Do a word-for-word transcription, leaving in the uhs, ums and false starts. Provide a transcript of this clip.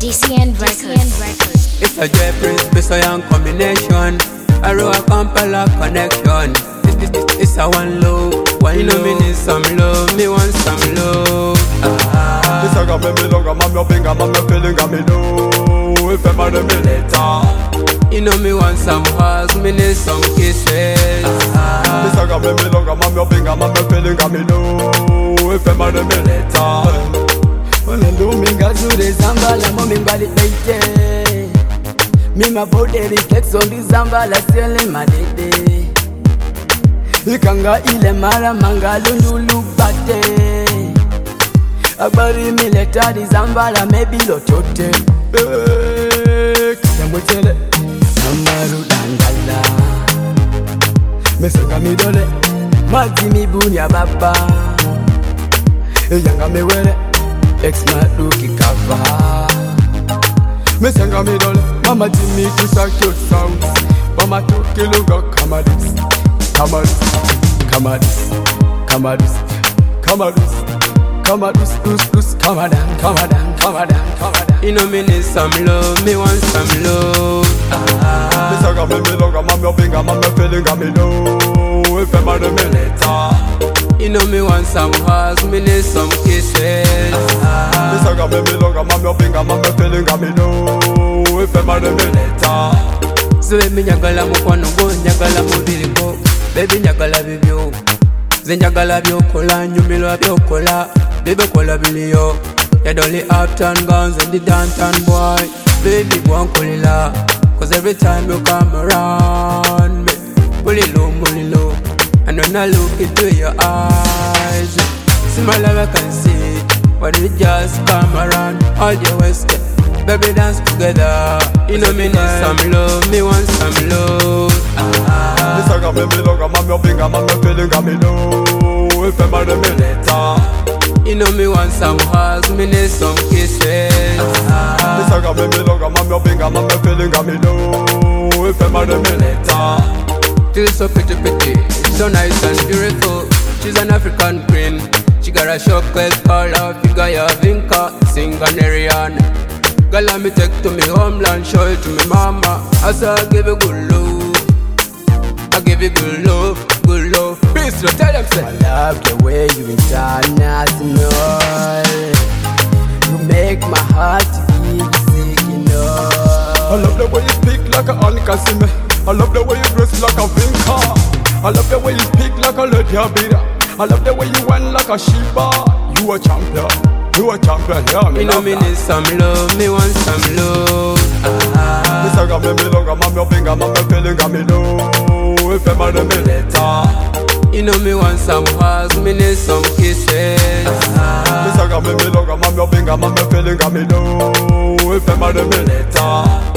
D C N Records. It's a J Prince, Miss a young combination. A raw Kampala connection. It, it, it, it's a one love. One you know me need some love, me want some love. Ah. This a got me me love, I'm your finger, I'm your feeling, got me know. If I'm a me later. You know me want some hugs, me need some kisses. Ah. This a got me me love, I'm your finger, I'm your feeling, got me know. If I'm a me later. Minga zure zambala mominga li baite Mima bode reflex on di zambala sele madede Ikanga ile mara manga lundulu bate Agbari mileta di zambala maybe lotote Kaya mwetele Namaru dangala Mesenga midole Mazi mibuni ya baba Yanga mewele Ex maduki kava Mesenga midole Mama Jimmy kisa cute sounds Mama tuki luga kamadis Kamadis Kamadis Kamadis Kamadis Kamadis Dus dus Kamadan Kamadan Kamadan Kamadan You know me need some love, me want some love. Ah. Mesenga me me loga Mam your finger, mam your feeling got me know. If I'm a me later. You know me want some hugs, me need some kisses. Ah. This a got me me love, I'm your finger, I'm your feeling, got me know. If I'm a me later. So baby nyagala mukwano go, nyagala mubiri go. Baby nyagala bibyo, ze nyagala byokola, nyumilwa byokola. Baby kola biliyo, ya dolly uptown guns and the downtown boy. Baby bwankolila, cause every time you come around me, bully low, bully low. And when I look into your eyes, see my love I can see. When we just come around, all your waist, baby dance together. You know me need some love, me want some love. Ah. This a got me me love, I'm your finger, I'm your feeling, got me know. If I'm a me later. You know me want some hugs, me need some kisses. Ah. This a got me me love, I'm your finger, I'm your feeling, got me know. If I'm a me later. She's so pretty, pretty, so nice and beautiful. She's an African queen. She got a chocolate color, figure ya vinca, Singanerian. Girl, let me take to me homeland, show it to me mama. I say I give you good love, I give you good love, good love. Peace, so tell them say I love the way you international. You make my heart beat sick, you know. I love the way you speak like a Anikasime. I love the way you dress like a vinca. I love the way you speak like a Lady Abida. I love the way you went like a Sheba. You a champion, you a champion, yeah, me you know me need some love, me want some love. Ah. This a got me me love, I'm your finger, I'm your feeling, got me know. If I'm a me later. You know me want some hugs, me need some kisses. Ah. This a got me me love, I'm your finger, I'm your feeling, got me know. If I'm a me later.